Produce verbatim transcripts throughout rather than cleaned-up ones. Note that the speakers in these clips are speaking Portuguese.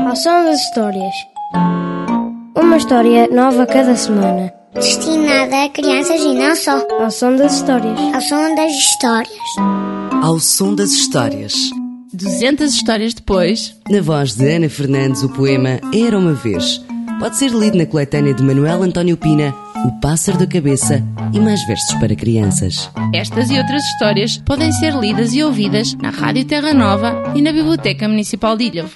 Ao som das histórias. Uma história nova cada semana. Destinada a crianças e não só. Ao som das histórias. Ao som das histórias. Ao som das histórias. duzentas histórias depois. Na voz de Ana Fernandes, o poema Era uma Vez. Pode ser lido na coletânea de Manuel António Pina, O Pássaro da Cabeça e mais versos para crianças. Estas e outras histórias podem ser lidas e ouvidas na Rádio Terra Nova e na Biblioteca Municipal de Ilhavo.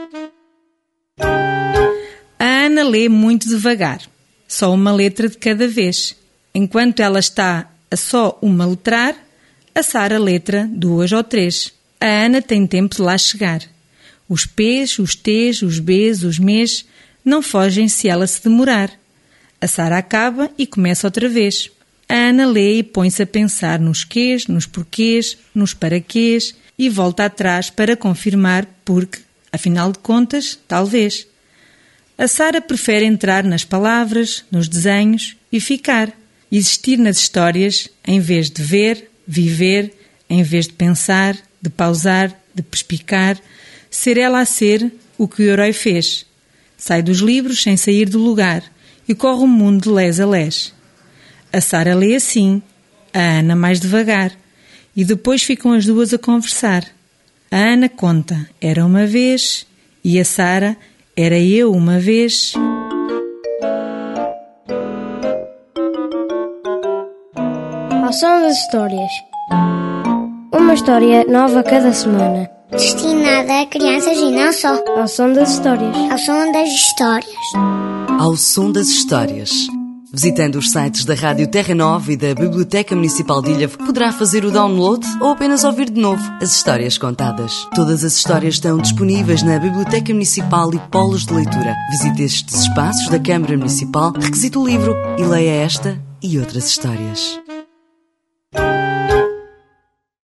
A Ana lê muito devagar, só uma letra de cada vez. Enquanto ela está a só uma letrar, a Sara letra duas ou três. A Ana tem tempo de lá chegar. Os P's, os T's, os B's, os M's não fogem se ela se demorar. A Sara acaba e começa outra vez. A Ana lê e põe-se a pensar nos quês, nos porquês, nos paraquês e volta atrás para confirmar porque, afinal de contas, talvez. A Sara prefere entrar nas palavras, nos desenhos e ficar. Existir nas histórias em vez de ver, viver, em vez de pensar, de pausar, de perspicar, ser ela a ser o que o herói fez. Sai dos livros sem sair do lugar e corre o mundo de les a les. A Sara lê assim, a Ana mais devagar, e depois ficam as duas a conversar. A Ana conta, era uma vez, e a Sara, era eu uma vez. Ao som das histórias. Uma história nova cada semana. Destinada a crianças e não só. Ao som das histórias. Ao som das histórias. Ao som das histórias. Visitando os sites da Rádio Terra Nova e da Biblioteca Municipal de Ilhavo, poderá fazer o download ou apenas ouvir de novo as histórias contadas. Todas as histórias estão disponíveis na Biblioteca Municipal e polos de leitura. Visite estes espaços da Câmara Municipal, requisite o livro e leia esta e outras histórias.